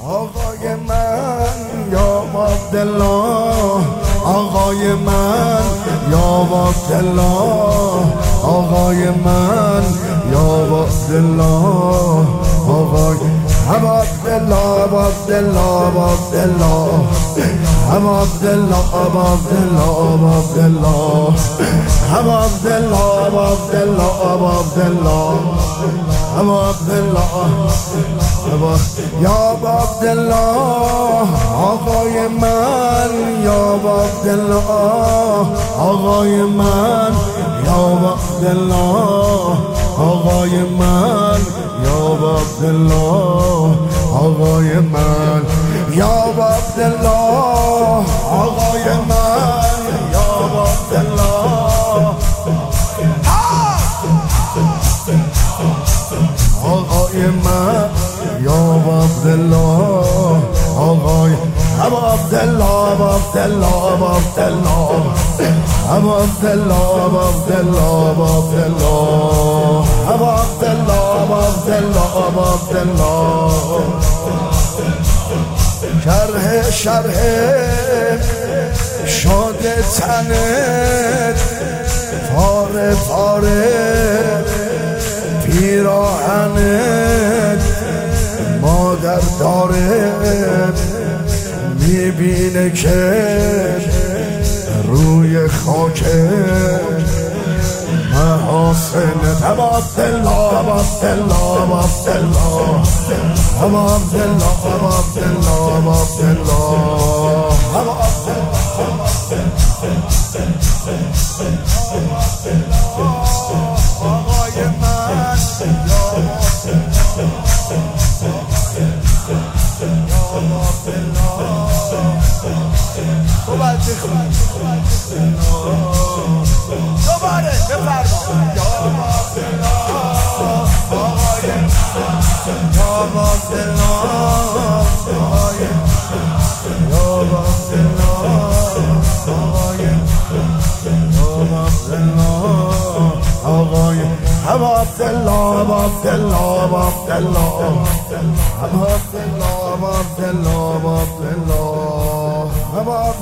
آقای من یا عبدالله، آقای من یا عبدالله، آقای من یا عبدالله، آقای عبدالله عبدالله عبدالله عبدالله عبدالله عبدالله عبدالله عبدالله یا عبدالله، آقای من یا عبدالله، آقای من یا عبدالله، آقای من یا عبدالله، آقای من یا عبدالله، آقای من یا عبدالله، آقای من یا عبدالله، آقای عبدالله عبدالله عبدالله عبدالله عبدالله عبدالله شرح شرح شده تنت پاره پاره پیراهنت مادر دارت میبینه که روی خاکت محاسنت عبدالله عبدالله عبدالله عبدالله آقای من دوباره بفرما یا عبدالله